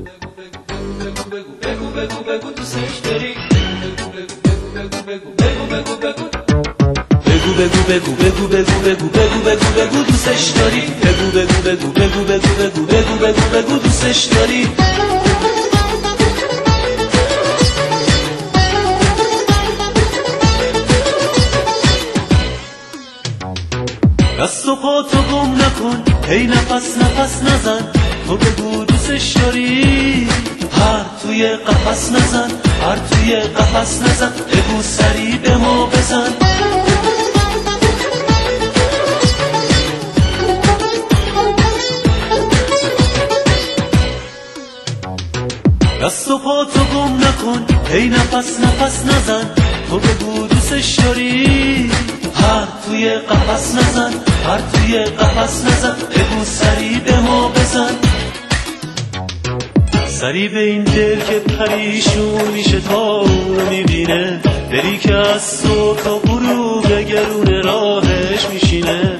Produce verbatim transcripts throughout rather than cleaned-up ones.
بگو بگو بگو دوستش داری. بگو بگو بگو بگو بگو بگو بگو بگو بگو بگو بگو بگو دوستش داری. بگو بگو بگو بگو بگو بگو بگو بگو بگو دوستش داری. دست و پا تو گم نکن، هی نفس نفس نزن، تو بگو دوستش داری. هر توی قفس نزن، هر توی قفس نزن، بگو سری به ما بزن. دست و پا تو گم نکن، هی نفس نفس نزن، تو بگو دوستش داری. هر توی قفس نزن، هر توی قفس نزن، بگو سری به ما بزن. سری به این دل که پریشون میشه تا اونو میبینه، دلی که از صبح تا غروب گرون راهش میشینه.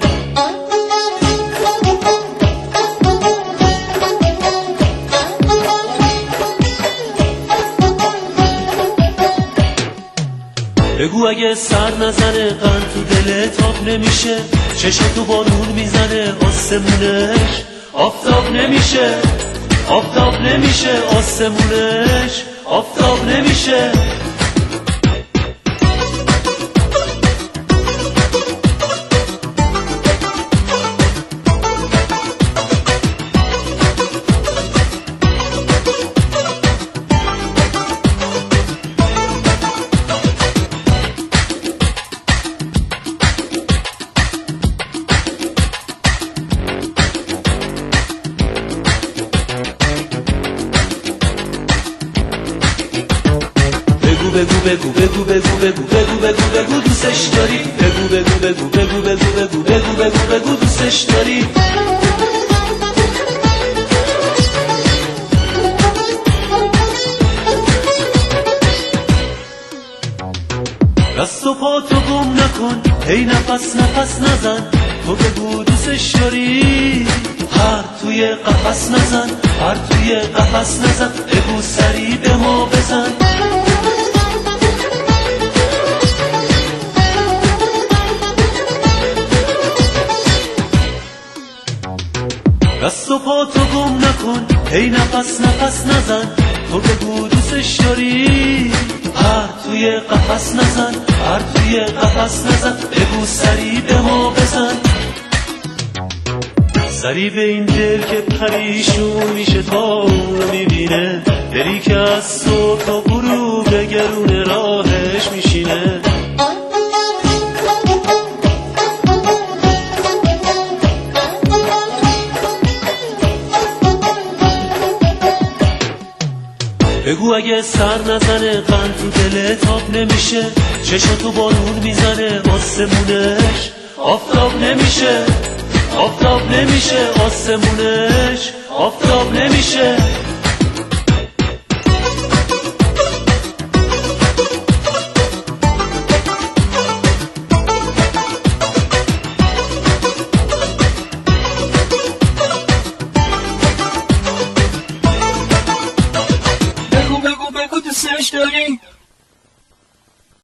بگو اگه سر نزنه قند تو دلت تاب نمیشه، چشم تو بارون میزنه آسمونش آفتاب نمیشه. آفتاب نمیشه آسمونش آفتاب نمیشه. بگو بگو بگو بگو بگو بگو بگو بگو دوستش داری. بگو بگو بگو بگو بگو بگو بگو بگو بگو دوستش داری. دست و پا تو گم نکن، هی نفس نفس نزن، تو بگو دوستش داری. هر توی قفس نزن، هر توی قفس نزن، بگو سری به ما بزن. دست و پا تو گم نکن، هی نفس نفس نزن، تو بگو دوستش داری. هر توی قفس نزن، هر توی قفس نزن، بگو سری به ما بزن. سری به این دل که پریشون میشه تا اونو میبینه، دلی که از صبح تا غروب گرون راهش میشینه. بگو اگه سر نزنه قند تو دلت تاب نمیشه، چشم تو بارون میزنه آسمونش آفتاب نمیشه. آفتاب نمیشه آسمونش آفتاب نمیشه.